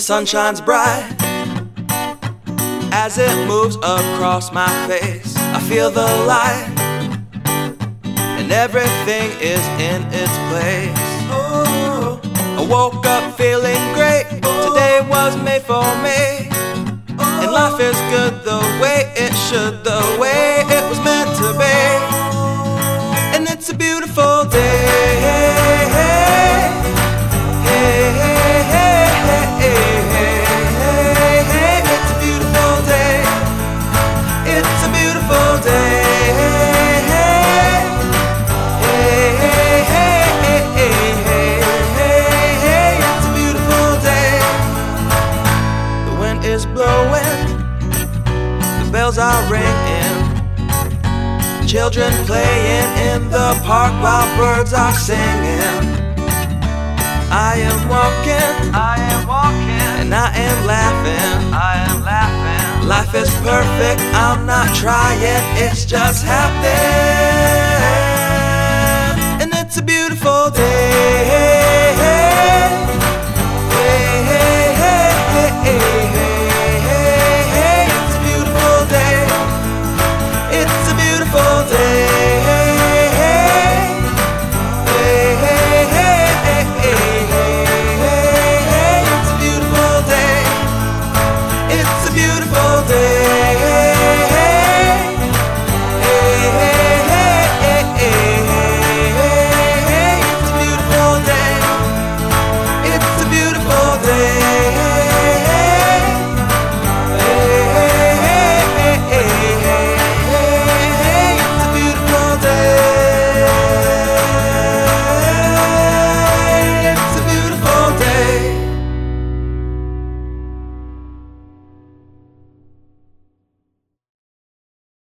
sun shines bright as it moves across my face. I feel the light and everything is in its place. Oh, I woke up feeling great. Today was made for me, and life is good the way it should, the way it was meant to be. And it's a beautiful day. It's a beautiful day. It's a beautiful day. It's a beautiful day. The wind is blowing, the bells are ringing, children playing in the park while birds are singing. I am walking, and I am laughing, Life is perfect, I'm not trying, it's just happening. And it's a beautiful day.